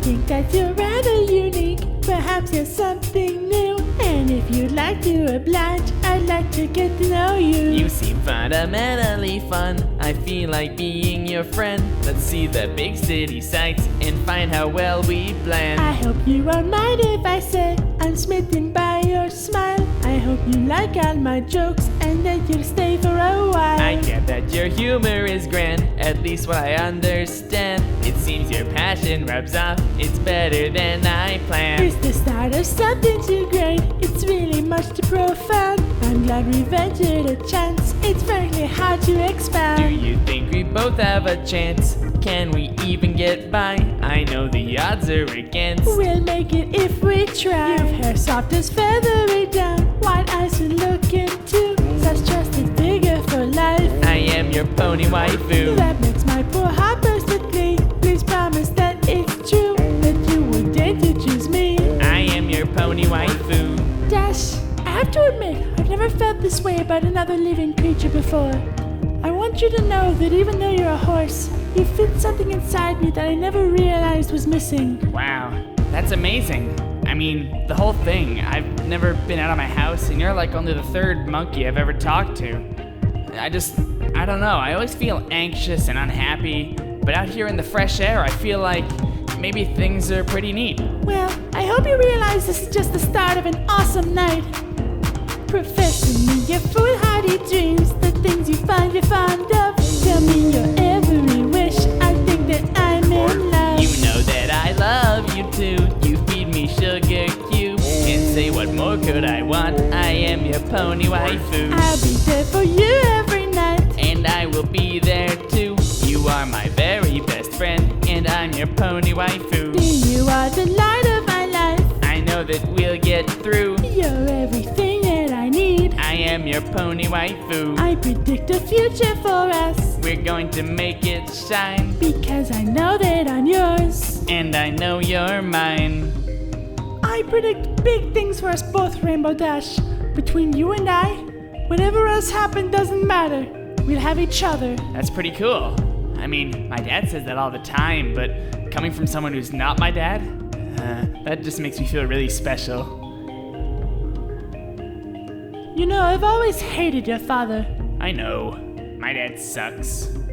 think that you're rather unique. Perhaps you're something new. And if you'd like to oblige, I'd like to get to know you. You seem fundamentally fun. I feel like being your friend. Let's see the big city sights and find how well we blend. I hope you won't mind if I say I'm smitten by your smile. I hope you like all my jokes and that you'll stay for a while. I get that your humor is grand, at least what I understand. It seems your passion rubs off, it's better than I planned. It's the start of something too great. It's really much too profound. I'm glad we ventured a chance. It's frankly hard to expound. Do you think we both have a chance? Can we even get by? I know the odds are against. We'll make it if we try. You've hair soft as feathery down, white eyes to look into, such trusted figure for life. I am your pony waifu. That makes my poor heart burst with glee. Please promise that it's true, that you would dare to choose me. I am your pony waifu. Dash, I have to admit, I've never felt this way about another living creature before. I want you to know that even though you're a horse, you fit something inside me that I never realized was missing. Wow, that's amazing. I mean, the whole thing. I've never been out of my house, and you're like only the third monkey I've ever talked to. I don't know. I always feel anxious and unhappy, but out here in the fresh air, I feel like maybe things are pretty neat. Well, I hope you realize this is just the start of an awesome night. Professing me your foolhardy dreams, the things you find you're fond of. Tell me your every wish, I think that I'm in love. You know that I love you too. You feed me sugar cubes. Can't say what more could I want. I am your pony waifu. I'll be there for you every night. And I will be there too. You are my very best friend, and I'm your pony waifu. You are the light of my life. I know that we'll get through. You're everything that I need. I am your pony waifu. I predict a future for us, We're going to make it shine, because I know that I'm yours. and I know you're mine. I predict big things for us both, Rainbow Dash. Between you and I, whatever else happened doesn't matter. We'll have each other. That's pretty cool. I mean, my dad says that all the time, but coming from someone who's not my dad, that just makes me feel really special. You know, I've always hated your father. I know. My dad sucks.